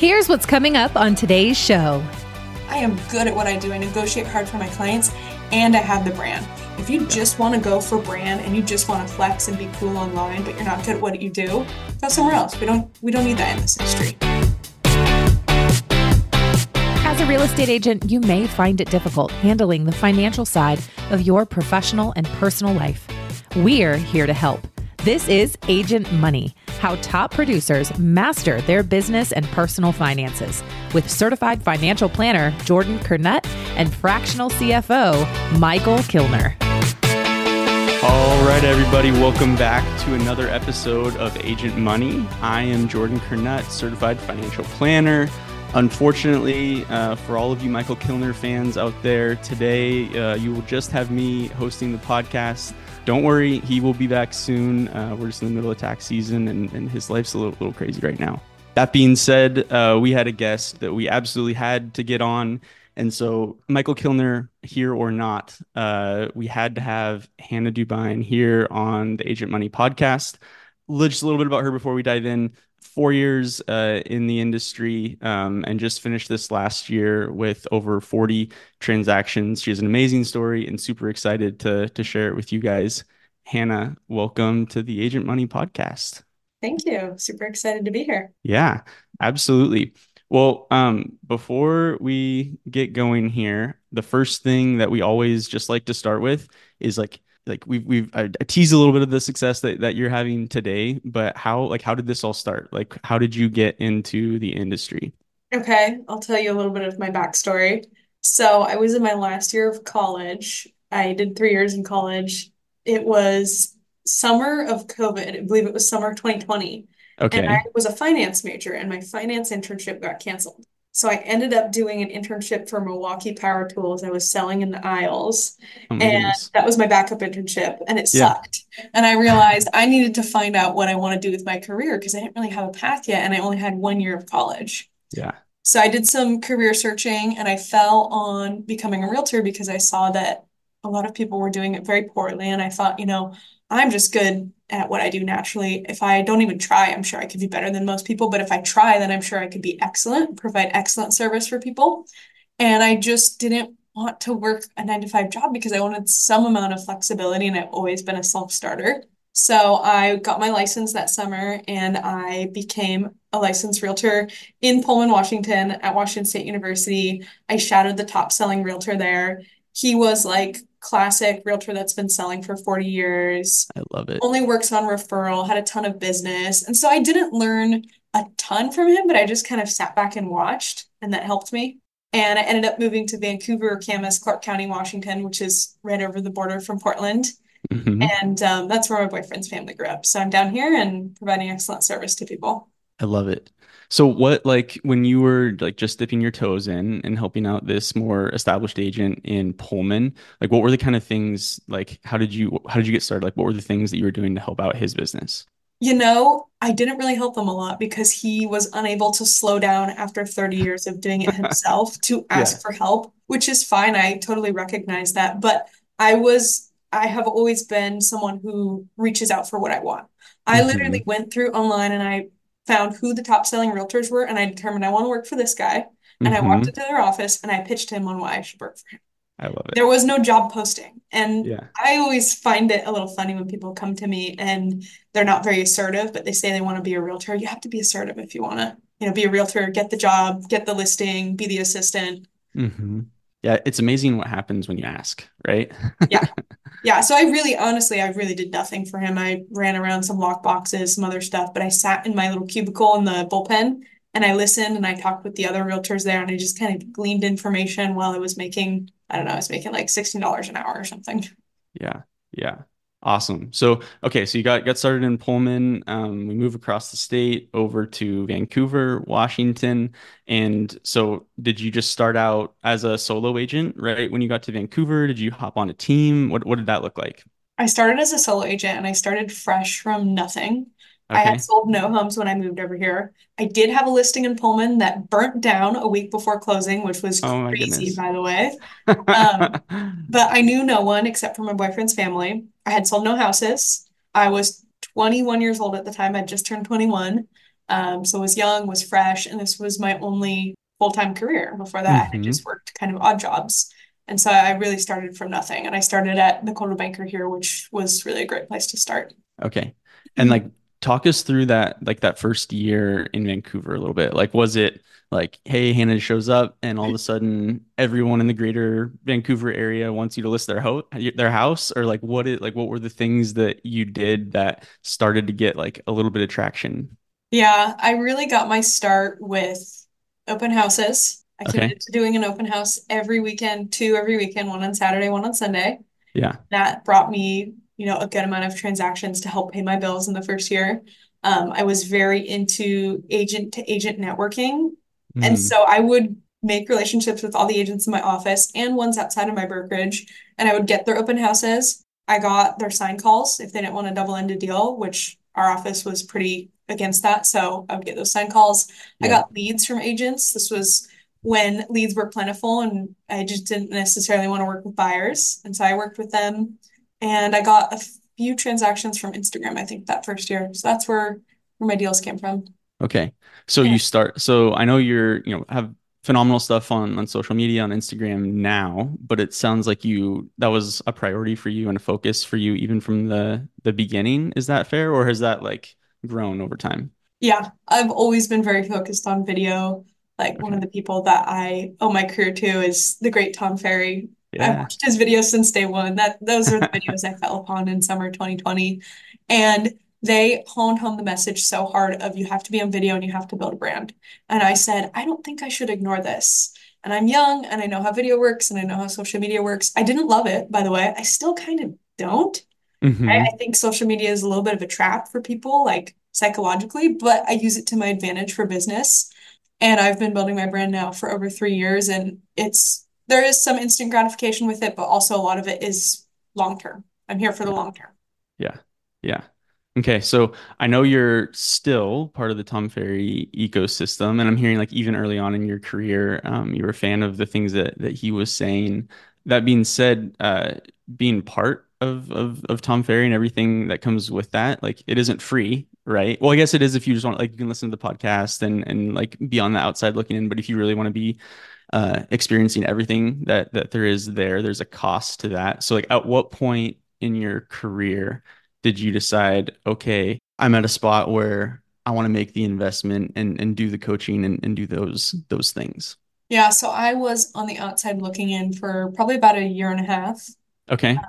Here's what's coming up on today's show. I am good at what I do. I negotiate hard for my clients, and I have the brand. If you just want to go for brand and you just want to flex and be cool online, but you're not good at what you do, go somewhere else. We don't need that in this industry. As a real estate agent, you may find it difficult handling the financial side of your professional and personal life. We're here to help. This is Agent Money, how top producers master their business and personal finances, with certified financial planner Jordan Kernut and fractional CFO Michael Kilner. All right, everybody, welcome back to another episode of Agent Money. I am Jordan Kernut, certified financial planner. Unfortunately, for all of you Michael Kilner fans out there, today you will just have me hosting the podcast. Don't worry, he will be back soon. We're just in the middle of tax season, and his life's a little crazy right now. That being said, we had a guest that we absolutely had to get on. And so Michael Kilner, here or not, we had to have Hannah Dubine here on the Agent Money podcast. Just a little bit about her before we dive in. 4 years in the industry, and just finished this last year with over 40 transactions. She has an amazing story and super excited to share it with you guys. Hannah, welcome to the Agent Money podcast. Thank you. Super excited to be here. Yeah, absolutely. Well, before we get going here, the first thing that we always just like to start with is I teased a little bit of the success that you're having today, but how did this all start? Like, how did you get into the industry? Okay, I'll tell you a little bit of my backstory. So I was in my last year of college. I did 3 years in college. It was summer of COVID. I believe it was summer of 2020. Okay. And I was a finance major, and my finance internship got canceled. So I ended up doing an internship for Milwaukee Power Tools. I was selling in the aisles, and goodness. that was my backup internship, and it sucked. And I realized I needed to find out what I want to do with my career because I didn't really have a path yet, and I only had 1 year of college. Yeah. So I did some career searching, and I fell on becoming a realtor because I saw that a lot of people were doing it very poorly, and I thought, I'm just good at what I do naturally. If I don't even try, I'm sure I could be better than most people. But if I try, then I'm sure I could be excellent, provide excellent service for people. And I just didn't want to work a 9-to-5 job because I wanted some amount of flexibility, and I've always been a self-starter. So I got my license that summer, and I became a licensed realtor in Pullman, Washington at Washington State University. I shadowed the top selling realtor there. He was like classic realtor that's been selling for 40 years. I love it. Only works on referral, had a ton of business. And so I didn't learn a ton from him, but I just kind of sat back and watched, and that helped me. And I ended up moving to Vancouver, Camas, Clark County, Washington, which is right over the border from Portland. Mm-hmm. And that's where my boyfriend's family grew up. So I'm down here and providing excellent service to people. I love it. So what, when you were just dipping your toes in and helping out this more established agent in Pullman, what were the kind of things, how did you get started? What were the things that you were doing to help out his business? I didn't really help him a lot because he was unable to slow down after 30 years of doing it himself to ask for help, which is fine. I totally recognize that. But I have always been someone who reaches out for what I want. I literally went through online and I found who the top selling realtors were, and I determined I want to work for this guy. And I walked into their office and I pitched him on why I should work for him. I love it. There was no job posting. And Yeah. I always find it a little funny when people come to me and they're not very assertive, but they say they want to be a realtor. You have to be assertive if you want to, be a realtor, get the job, get the listing, be the assistant. Mm-hmm. Yeah, it's amazing what happens when you ask, right? Yeah. Yeah. So I really did nothing for him. I ran around some lock boxes, some other stuff, but I sat in my little cubicle in the bullpen and I listened and I talked with the other realtors there, and I just kind of gleaned information while I was making like $16 an hour or something. Yeah. Yeah. Awesome. So you got started in Pullman. We moved across the state over to Vancouver, Washington. And so did you just start out as a solo agent, right? When you got to Vancouver, did you hop on a team? What did that look like? I started as a solo agent and I started fresh from nothing. I Okay. had sold no homes when I moved over here. I did have a listing in Pullman that burnt down a week before closing, which was Oh my crazy, goodness. by the way. But I knew no one except for my boyfriend's family. I had sold no houses. I was 21 years old at the time. I'd just turned 21. So was young, was fresh, and this was my only full-time career. Before that, I had Hmm. just worked kind of odd jobs. And so I really started from nothing. And I started at the Coldwell Banker here, which was really a great place to start. Okay. And like talk us through that like that first year in Vancouver a little bit. Like was it like, hey, Hannah shows up and all of a sudden everyone in the greater Vancouver area wants you to list their house or like what were the things that you did that started to get like a little bit of traction? Yeah, I really got my start with open houses. I Okay. committed to doing an open house every weekend, two every weekend, one on Saturday, one on Sunday. Yeah. That brought me, a good amount of transactions to help pay my bills in the first year. I was very into agent to agent networking. And Mm, so I would make relationships with all the agents in my office and ones outside of my brokerage, and I would get their open houses. I got their sign calls if they didn't want a double-ended deal, which our office was pretty against that. So I would get those sign calls. I yeah. got leads from agents. This was when leads were plentiful and I just didn't necessarily want to work with buyers. And so I worked with them and I got a few transactions from Instagram, I think, that first year. So that's where my deals came from. Okay. So Yeah. so I know have phenomenal stuff on social media on Instagram now, but it sounds like that was a priority for you and a focus for you even from the beginning. Is that fair or has that like grown over time? Yeah, I've always been very focused on video. Like one of Okay. the people that I owe my career to is the great Tom Ferry. I've Yeah. watched his videos since day one. Those are the videos I fell upon in summer 2020. And they honed home the message so hard of you have to be on video and you have to build a brand. And I said, I don't think I should ignore this. And I'm young and I know how video works and I know how social media works. I didn't love it, by the way. I still kind of don't. I Hmm. think social media is a little bit of a trap for people, like psychologically, but I use it to my advantage for business. And I've been building my brand now for over 3 years, and there is some instant gratification with it, but also a lot of it is long term. I'm here for the long term. Yeah. Yeah. Okay. So I know you're still part of the Tom Ferry ecosystem, and I'm hearing like even early on in your career, you were a fan of the things that he was saying. That being said, being part of Tom Ferry and everything that comes with that, like it isn't free, right? Well, I guess it is if you just want like you can listen to the podcast and like be on the outside looking in, but if you really want to be experiencing everything that there is there. There's a cost to that. So like at what point in your career did you decide, okay, I'm at a spot where I want to make the investment and do the coaching and do those things? Yeah, so I was on the outside looking in for probably about a year and a half. Okay.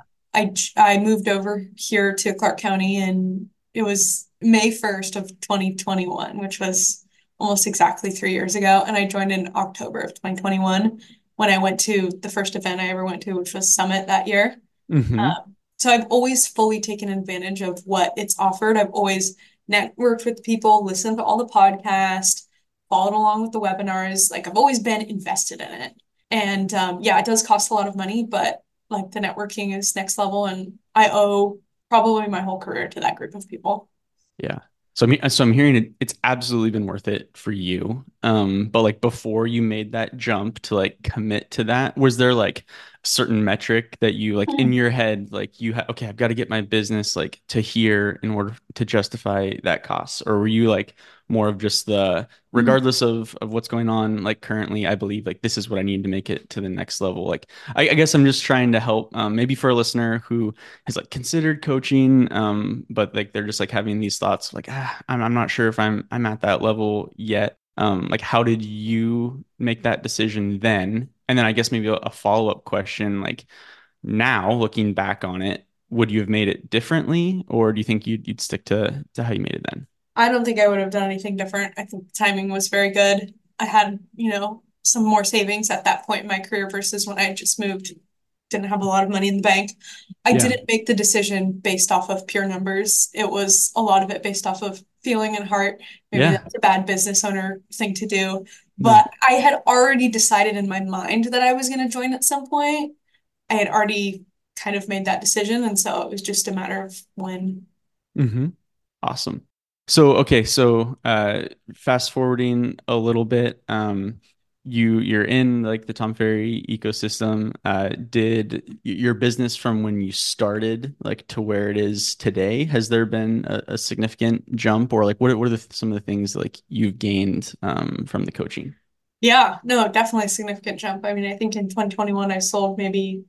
I moved over here to Clark County and it was May 1st of 2021, which was almost exactly 3 years ago. And I joined in October of 2021 when I went to the first event I ever went to, which was Summit that year. Hmm. So I've always fully taken advantage of what it's offered. I've always networked with people, listened to all the podcasts, followed along with the webinars. Like I've always been invested in it. And yeah, it does cost a lot of money, but like the networking is next level, and I owe probably my whole career to that group of people. Yeah. So I'm hearing it's absolutely been worth it for you. But like before you made that jump to like commit to that, was there like a certain metric that you like in your head, like okay, I've got to get my business like to here in order to justify that cost? Or were you like more of just regardless of what's going on, like currently, I believe like this is what I need to make it to the next level. Like I guess I'm just trying to help maybe for a listener who has like considered coaching, but like they're just like having these thoughts like I'm not sure if I'm at that level yet. Like how did you make that decision then? And then I guess maybe a follow-up question, like now looking back on it, would you have made it differently, or do you think you'd stick to how you made it then? I don't think I would have done anything different. I think the timing was very good. I had, some more savings at that point in my career versus when I had just moved, didn't have a lot of money in the bank. I Yeah. didn't make the decision based off of pure numbers. It was a lot of it based off of feeling and heart. Maybe Yeah. that's a bad business owner thing to do. No. But I had already decided in my mind that I was going to join at some point. I had already kind of made that decision. And so it was just a matter of when. Hmm. Awesome. So, okay, so fast forwarding a little bit, you're in like the Tom Ferry ecosystem. Did your business from when you started like to where it is today, has there been a significant jump, or like what are some of the things like you've gained from the coaching? Yeah, no, definitely a significant jump. I mean, I think in 2021 I sold maybe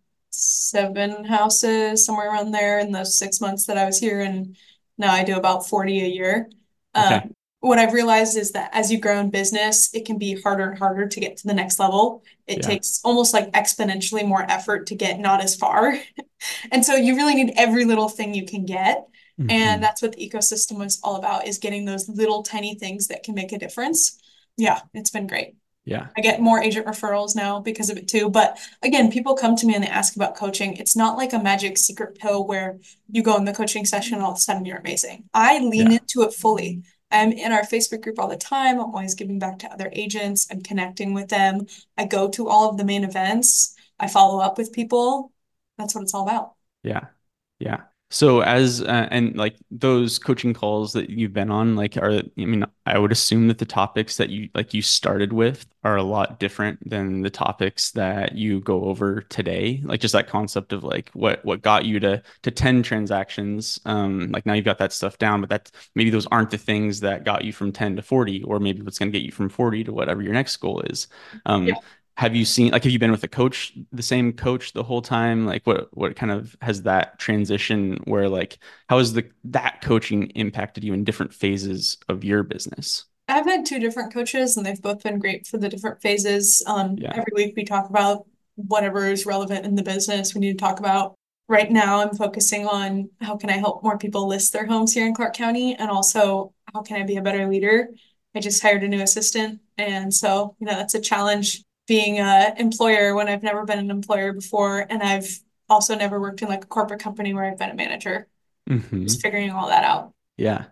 7 houses, somewhere around there in those 6 months that I was here, and now I do about 40 a year. Okay. What I've realized is that as you grow in business, it can be harder and harder to get to the next level. It Yeah. takes almost like exponentially more effort to get not as far. And so you really need every little thing you can get. And Hmm. that's what the ecosystem was all about, is getting those little tiny things that can make a difference. Yeah, it's been great. Yeah. I get more agent referrals now because of it too. But again, people come to me and they ask about coaching. It's not like a magic secret pill where you go in the coaching session and all of a sudden you're amazing. I lean Yeah. into it fully. I'm in our Facebook group all the time. I'm always giving back to other agents. I'm connecting with them. I go to all of the main events. I follow up with people. That's what it's all about. Yeah. Yeah. So as and like those coaching calls that you've been on, like I mean, I would assume that the topics that you started with are a lot different than the topics that you go over today. Like just that concept of like what got you to 10 transactions. Like now you've got that stuff down, but that's maybe those aren't the things that got you from 10 to 40, or maybe what's going to get you from 40 to whatever your next goal is. Yeah. Have you seen like have you been with a coach, the same coach the whole time? Like what kind of has that transition where like how has the that coaching impacted you in different phases of your business? I've had two different coaches and they've both been great for the different phases. Yeah. Every week we talk about whatever is relevant in the business we need to talk about. Right now, I'm focusing on how can I help more people list their homes here in Clark County, and also how can I be a better leader. I just hired a new assistant, and so that's a challenge being a employer when I've never been an employer before, and I've also never worked in like a corporate company where I've been a manager. Hmm. Just figuring all that out. Yeah.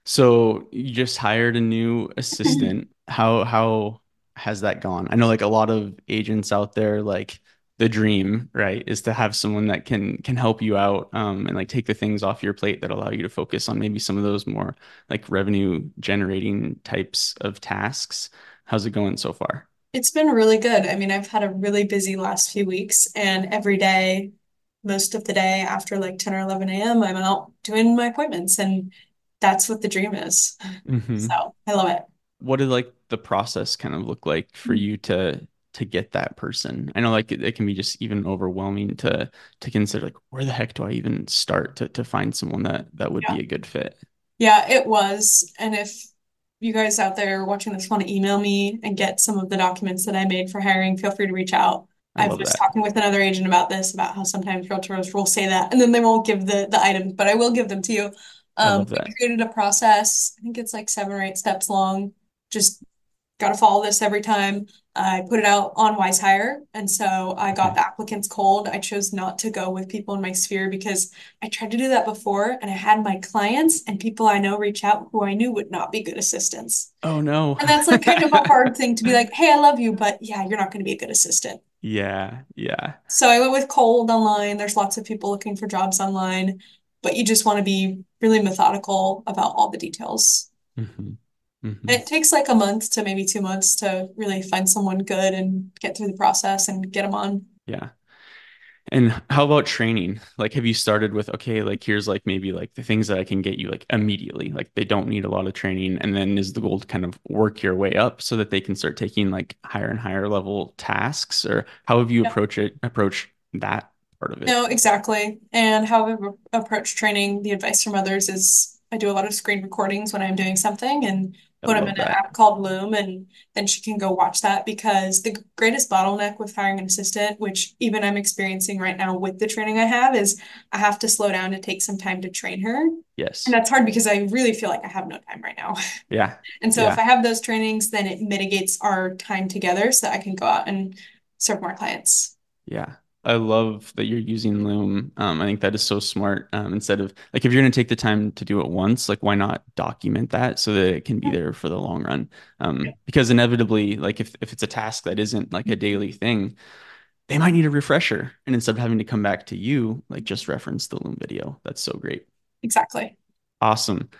So you just hired a new assistant. How has that gone? I know like a lot of agents out there, like the dream, right, is to have someone that can help you out and like take the things off your plate that allow you to focus on maybe some of those more like revenue generating types of tasks. How's it going so far? It's been really good. I mean, I've had a really busy last few weeks, and every day, most of the day after like 10 or 11 a.m., I'm out doing my appointments, and that's what the dream is. Hmm. So I love it. What did like the process kind of look like for you to get that person? I know like it can be just even overwhelming to consider like where the heck do I even start to find someone that would Yeah. be a good fit. Yeah, it was. And if you guys out there watching this want to email me and get some of the documents that I made for hiring, feel free to reach out. I I love was that. talking with another agent about this, about how sometimes realtors will say that and then they won't give the items, but I will give them to you. I love We that. created a process. I think it's like 7 or 8 steps long. Just got to follow this every time. I put it out on WiseHire, and so I got Okay. the applicants cold. I chose not to go with people in my sphere because I tried to do that before, and I had my clients and people I know reach out who I knew would not be good assistants. Oh no. And that's like kind of a hard thing to be like, hey, I love you, but yeah, you're not going to be a good assistant. Yeah, yeah. So I went with cold online. There's lots of people looking for jobs online, but you just want to be really methodical about all the details. Hmm. Hmm. It takes like a month to maybe 2 months to really find someone good and get through the process and get them on. Yeah. And how about training? Like, have you started with, okay, like here's like maybe like the things that I can get you like immediately, like they don't need a lot of training. And then is the goal to kind of work your way up so that they can start taking like higher and higher level tasks? Or how have you Yeah. approach that part of it? No, exactly. And how I've approached training, the advice from others is I do a lot of screen recordings when I'm doing something and I put them love in an that. app called Loom, and then she can go watch that because the greatest bottleneck with hiring an assistant, which even I'm experiencing right now with the training I have, is I have to slow down to take some time to train her. And Yes. that's hard because I really feel like I have no time right now. Yeah. And so if Yeah. I have those trainings, then it mitigates our time together so that I can go out and serve more clients. Yeah. I love that you're using Loom. I think that is so smart. Instead of like if you're going to take the time to do it once, like why not document that so that it can be there for the long run? Because inevitably, like if it's a task that isn't like a daily thing, they might need a refresher. And instead of having to come back to you, like just reference the Loom video. That's so great. Exactly. Awesome.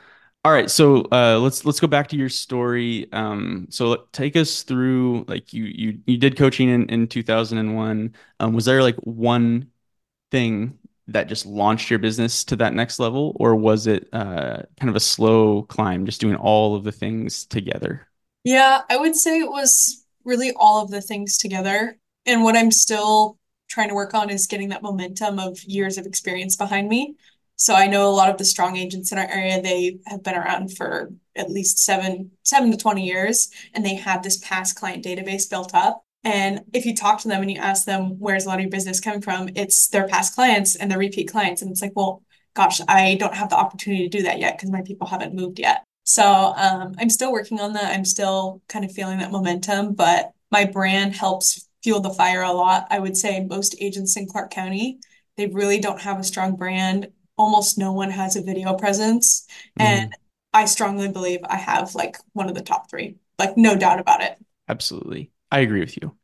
All right, so let's go back to your story. Take us through like you did coaching in 2001. Was there like one thing that just launched your business to that next level, or was it kind of a slow climb, just doing all of the things together? Yeah, I would say it was really all of the things together. And what I'm still trying to work on is getting that momentum of years of experience behind me. So I know a lot of the strong agents in our area, they have been around for at least seven to 20 years, and they have this past client database built up. And if you talk to them and you ask them, where's a lot of your business coming from? It's their past clients and their repeat clients. And it's like, well, gosh, I don't have the opportunity to do that yet because my people haven't moved yet. So I'm still working on that. I'm still kind of feeling that momentum, but my brand helps fuel the fire a lot. I would say most agents in Clark County, they really don't have a strong brand. Almost no one has a video presence. And Mhm. I strongly believe I have like one of the top three, like no doubt about it. Absolutely. I agree with you.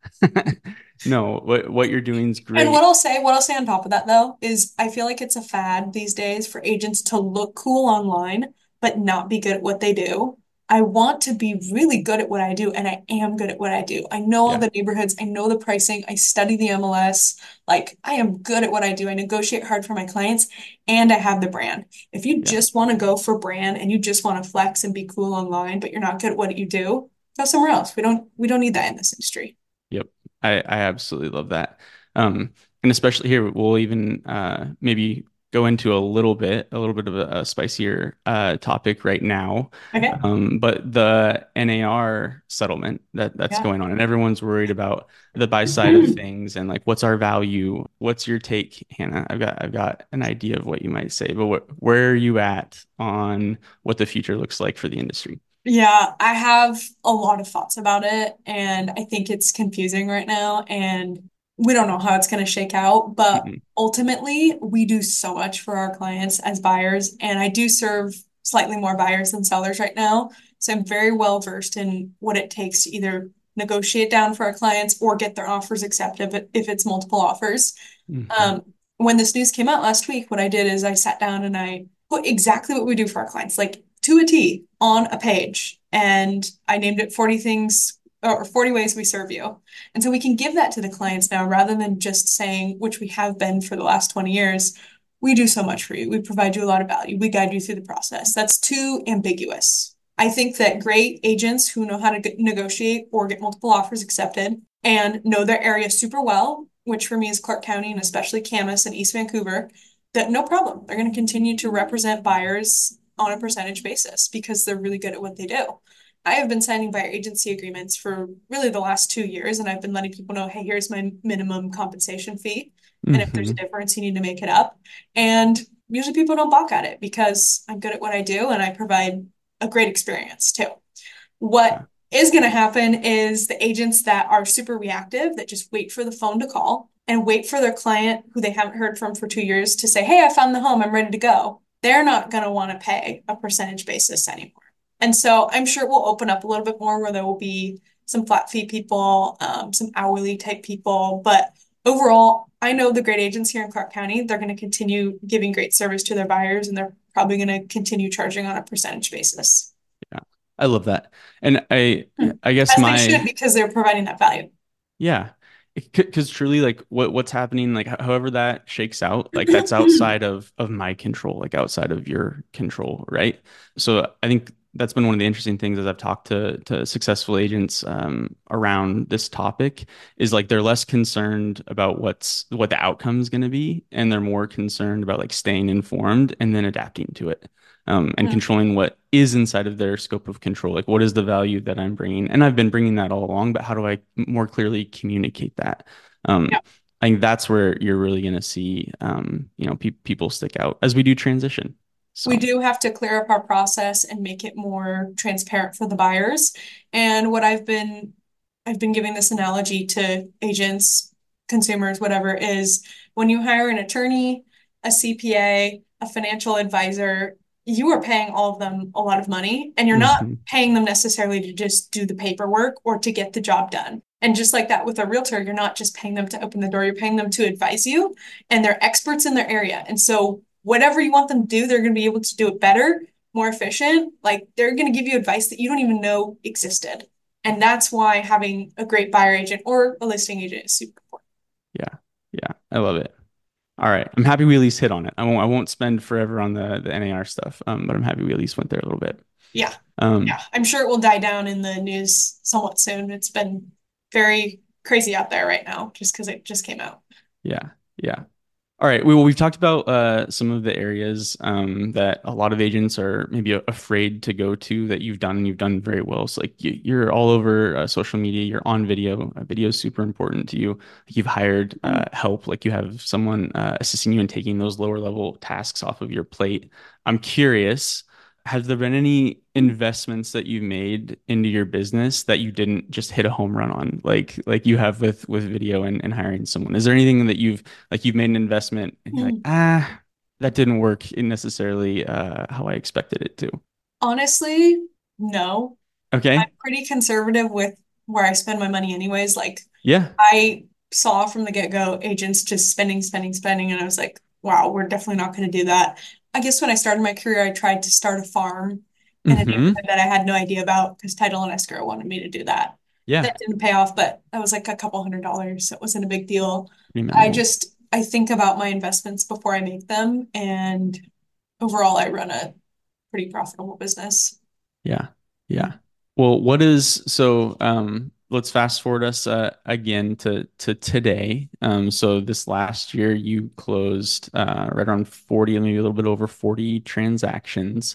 No, what you're doing is And great. what I'll say on top of that though is I feel like it's a fad these days for agents to look cool online but not be good at what they do. I want to be really good at what I do, and I am good at what I do. I know all Yeah. the neighborhoods, I know the pricing, I study the MLS. Like I am good at what I do. I negotiate hard for my clients, and I have the brand. If you Yeah. just want to go for brand and you just want to flex and be cool online, but you're not good at what you do, go somewhere else. We don't need that in this industry. Yep. I absolutely love that. And especially here, we'll even maybe go into a little bit of a spicier topic right now. Okay. But the NAR settlement that's Yeah. going on, and everyone's worried about the buy side of things and like what's our value? What's your take, Hannah? I've got an idea of what you might say, but where are you at on what the future looks like for the industry? Yeah, I have a lot of thoughts about it, and I think it's confusing right now, and we don't know how it's going to shake out. But Mhm. ultimately, we do so much for our clients as buyers, and I do serve slightly more buyers than sellers right now. So I'm very well versed in what it takes to either negotiate down for our clients or get their offers accepted if it's multiple offers. Mhm. Um, when this news came out last week, what I did is I sat down and I put exactly what we do for our clients, like to a T on a page. And I named it 40 things or 40 ways we serve you. And so we can give that to the clients now rather than just saying, which we have been for the last 20 years, we do so much for you. We provide you a lot of value. We guide you through the process. That's too ambiguous. I think that great agents who know how to negotiate or get multiple offers accepted and know their area super well, which for me is Clark County and especially Camas and East Vancouver, that no problem. They're going to continue to represent buyers on a percentage basis because they're really good at what they do. I have been signing buyer agency agreements for really the last 2 years, and I've been letting people know, hey, here's my minimum compensation fee. And if there's a Mhm. difference, you need to make it up. And usually people don't balk at it because I'm good at what I do and I provide a great experience too. What Yeah. is going to happen is the agents that are super reactive, that just wait for the phone to call and wait for their client who they haven't heard from for 2 years to say, hey, I found the home, I'm ready to go. They're not going to want to pay a percentage basis anymore. And so I'm sure it will open up a little bit more where there will be some flat fee people, some hourly type people. But overall, I know the great agents here in Clark County, they're going to continue giving great service to their buyers and they're probably going to continue charging on a percentage basis. Yeah. I love that. And I guess As they should my because they're providing that value. yeah, because truly like what's happening like however that shakes out, like that's outside of my control, like outside of your control, right? So I think that's been one of the interesting things as I've talked to successful agents around this topic is like they're less concerned about what the outcome is going to be, and they're more concerned about like staying informed and then adapting to it. And controlling what is inside of their scope of control. Like, what is the value that I'm bringing? And I've been bringing that all along, but how do I more clearly communicate that? Um, Yeah. I think that's where you're really going to see, people stick out as we do transition. We So, do have to clear up our process and make it more transparent for the buyers. And what I've been giving this analogy to agents, consumers, whatever, is when you hire an attorney, a CPA, a financial advisor, you are paying all of them a lot of money, and you're not mhm, paying them necessarily to just do the paperwork or to get the job done. And just like that with a realtor, you're not just paying them to open the door, you're paying them to advise you, and they're experts in their area. And so whatever you want them to do, they're going to be able to do it better more efficient, like they're going to give you advice that you don't even know existed. And that's why having a great buyer agent or a listing agent is super important. Yeah. Yeah. I love it. All right. I'm happy we at least hit on it. I won't spend forever on the NAR stuff. But I'm happy we at least went there a little bit. Yeah. Um, Yeah. I'm sure it will die down in the news somewhat soon. It's been very crazy out there right now just because it just came out. yeah. Yeah. All right. We've talked about some of the areas that a lot of agents are maybe afraid to go to that you've done and you've done very well. So like you're all over social media. You're on video. Video is super important to you. Like you've hired help. Like you have someone assisting you in taking those lower level tasks off of your plate. I'm curious, has there been any investments that you've made into your business that you didn't just hit a home run on, like you have with video and hiring someone? Is there anything that you've made an investment and you're like, Mm. that didn't work in necessarily how I expected it to? Honestly, no. I'm Okay. pretty conservative with where I spend my money anyways. Like Yeah. I saw from the get-go agents just spending, spending, spending, and I was like, wow, we're definitely not going to do that. I guess when I started my career, I tried to start a farm in a Mm-hmm. neighborhood that I had no idea about because title and escrow wanted me to do that. Yeah. That didn't pay off, but that was like a couple $100, so it wasn't a big deal. Pretty minimal. I think about my investments before I make them, and overall, I run a pretty profitable business. Yeah. Yeah. Well, let's fast forward us again to today. So this last year you closed right around 40, maybe a little bit over 40 transactions.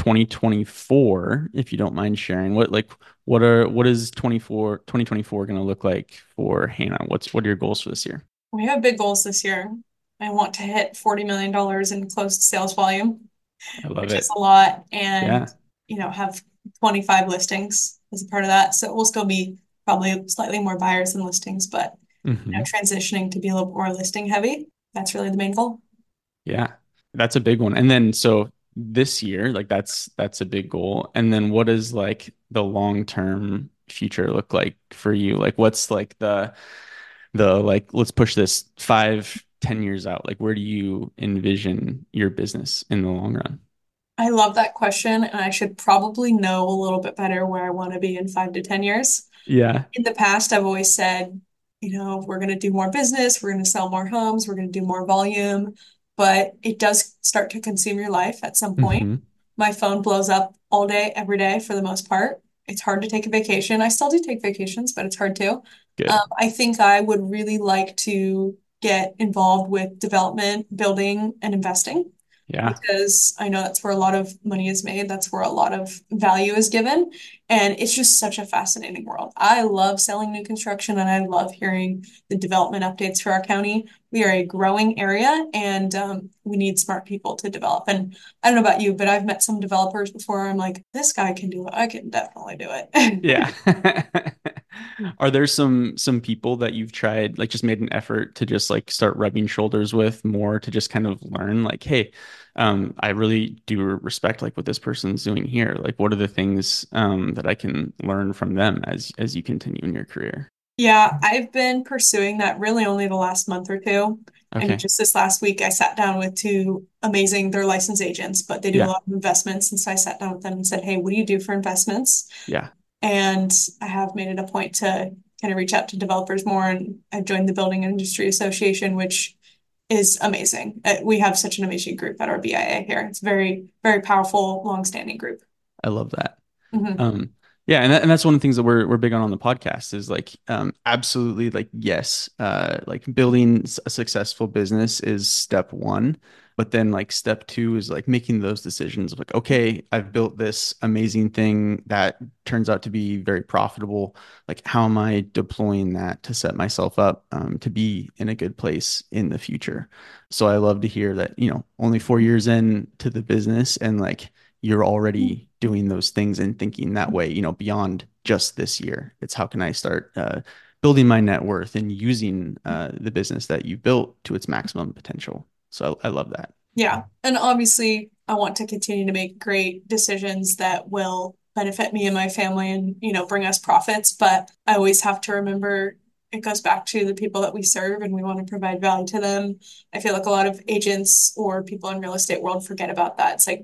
2024, if you don't mind sharing, what is 2024 going to look like for Hannah? What are your goals for this year? We have big goals this year. I want to hit $40 million in closed sales volume, I love which is it. a lot, and Yeah. have 25 listings as a part of that. So it will still be probably slightly more buyers than listings, but Hmm. transitioning to be a little more listing heavy. That's really the main goal. Yeah, that's a big one. And then so this year, like that's a big goal. And then what does like the long-term future look like for you? Like what's like the like let's push this 5, 10 years out. Like where do you envision your business in the long run? I love that question, and I should probably know a little bit better where I want to be in 5 to 10 years. Yeah. In the past, I've always said, we're going to do more business, we're going to sell more homes, we're going to do more volume, but it does start to consume your life at some point. Hmm. My phone blows up all day, every day for the most part. It's hard to take a vacation. I still do take vacations, but it's hard to. Good. I think I would really like to get involved with development, building, and investing Yeah. because I know that's where a lot of money is made. That's where a lot of value is given. And it's just such a fascinating world. I love selling new construction and I love hearing the development updates for our county. We are a growing area and we need smart people to develop. And I don't know about you, but I've met some developers before. I'm like, this guy can do it. I can definitely do it. Yeah. Are there some people that you've tried, like just made an effort to just like start rubbing shoulders with more to just kind of learn like, hey, I really do respect like what this person's doing here. Like what are the things that I can learn from them as you continue in your career? Yeah, I've been pursuing that really only the last month or two. I mean, Okay. just this last week, I sat down with two amazing, they're licensed agents, but they do a Yeah. lot of investments. And so I sat down with them and said, hey, what do you do for investments? Yeah. And I have made it a point to kind of reach out to developers more. And I've joined the Building Industry Association, which is amazing. We have such an amazing group at our BIA here. It's very, very powerful, long-standing group. I love that. Mhm. Um, yeah, and that's one of the things that we're big on the podcast is like absolutely like yes, like building a successful business is step one, but then like step two is like making those decisions of like, okay, I've built this amazing thing that turns out to be very profitable. Like, how am I deploying that to set myself up to be in a good place in the future? So I love to hear that, only 4 years into the business and like you're already doing those things and thinking that way, beyond just this year. It's how can I start building my net worth and using the business that you built to its maximum potential. So I love that. Yeah. And obviously, I want to continue to make great decisions that will benefit me and my family and, bring us profits. But I always have to remember it goes back to the people that we serve and we want to provide value to them. I feel like a lot of agents or people in real estate world forget about that. It's like,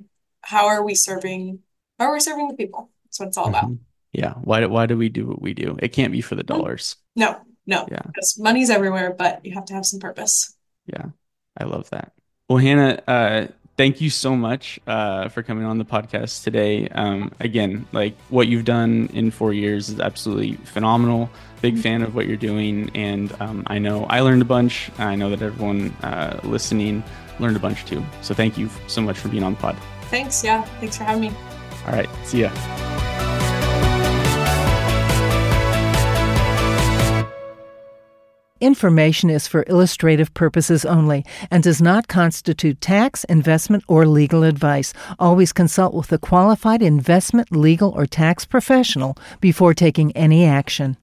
how are we serving the people? That's what it's all about. Yeah. Why do we do what we do? It can't be for the dollars. No, Yeah. because money's everywhere, but you have to have some purpose. Yeah. I love that. Well, Hannah, thank you so much for coming on the podcast today. Again, like what you've done in 4 years is absolutely phenomenal. Big fan of what you're doing. And I know I learned a bunch. I know that everyone listening learned a bunch too. So thank you so much for being on the pod. Thanks. Yeah. Thanks for having me. All right. See ya. Information is for illustrative purposes only and does not constitute tax, investment, or legal advice. Always consult with a qualified investment, legal, or tax professional before taking any action.